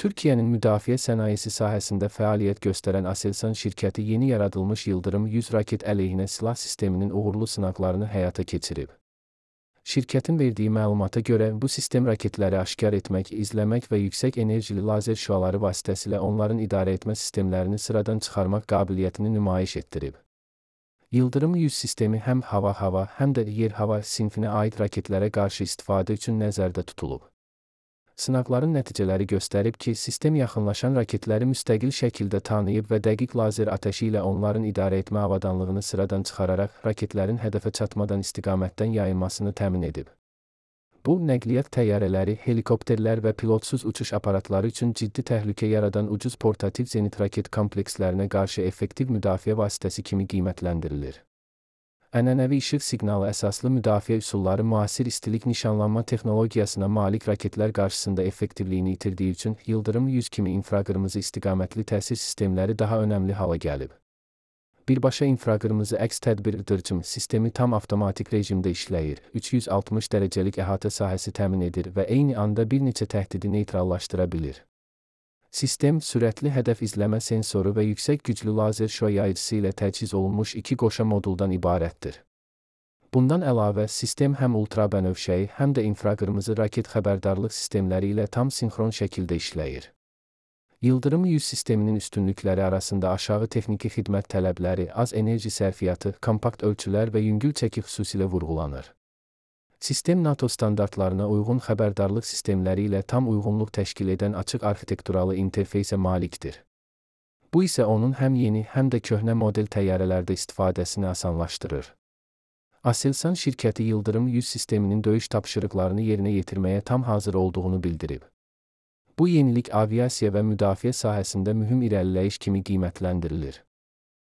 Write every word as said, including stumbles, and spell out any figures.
Türkiyənin müdafiə sənayesi sahəsində fəaliyyət göstərən Aselsan şirkəti yeni yaradılmış Yıldırım yüz raket əleyhinə silah sisteminin uğurlu sınaqlarını həyata keçirib. Şirkətin verdiyi məlumata görə, bu sistem raketləri aşkar etmək, izləmək və yüksək enerjili lazer şüaları vasitəsilə onların idarə etmə sistemlərini sıradan çıxarmaq qabiliyyətini nümayiş etdirib. Yıldırım yüz sistemi həm hava-hava, həm də yer-hava sinfinə aid raketlərə qarşı istifadə üçün nəzərdə tutulub. Sınaqların nəticələri göstərib ki, sistem yaxınlaşan raketləri müstəqil şəkildə tanıyıb və dəqiq lazer atəşi ilə onların idarə etmə avadanlığını sıradan çıxararaq raketlərin hədəfə çatmadan istiqamətdən yayılmasını təmin edib. Bu, nəqliyyat təyyarələri, helikopterlər və pilotsuz uçuş aparatları üçün ciddi təhlükə yaradan ucuz portativ zenit raket komplekslərinə qarşı effektiv müdafiə vasitəsi kimi qiymətləndirilir. Ənənəvi işıq siqnalı əsaslı müdafiə üsulları müasir istilik nişanlanma texnologiyasına malik raketlər qarşısında effektivliyini itirdiyi üçün Yıldırım yüz kimi infraqırmızı istiqamətli təsir sistemləri daha önəmli hala gəlib. Birbaşa infraqırmızı əks tədbir ıdırıcım sistemi tam avtomatik rejimdə işləyir, üç yüz altmış dərəcəlik əhatə sahəsi təmin edir və eyni anda bir neçə təhdidi neytrallaşdıra bilir. Sistem, sürətli hədəf izləmə sensoru və yüksək güclü lazer şüa yayıcısı ilə təchiz olunmuş iki qoşa moduldan ibarətdir. Bundan əlavə, sistem həm ultrabənövşəyi, həm də infraqırmızı raket xəbərdarlıq sistemləri ilə tam sinxron şəkildə işləyir. Yıldırım yüz sisteminin üstünlükləri arasında aşağı texniki xidmət tələbləri, az enerji sərfiyyatı, kompakt ölçülər və yüngül çəki xüsusilə vurğulanır. Sistem NATO standartlarına uyğun xəbərdarlıq sistemləri ilə tam uyğunluq təşkil edən açıq arxitekturalı interfeysə malikdir. Bu isə onun həm yeni, həm də köhnə model təyyarələrdə istifadəsini asanlaşdırır. Aselsan şirkəti Yıldırım yüz sisteminin döyüş tapşırıqlarını yerinə yetirməyə tam hazır olduğunu bildirib. Bu yenilik aviasiya və müdafiə sahəsində mühüm irəliləyiş kimi qiymətləndirilir.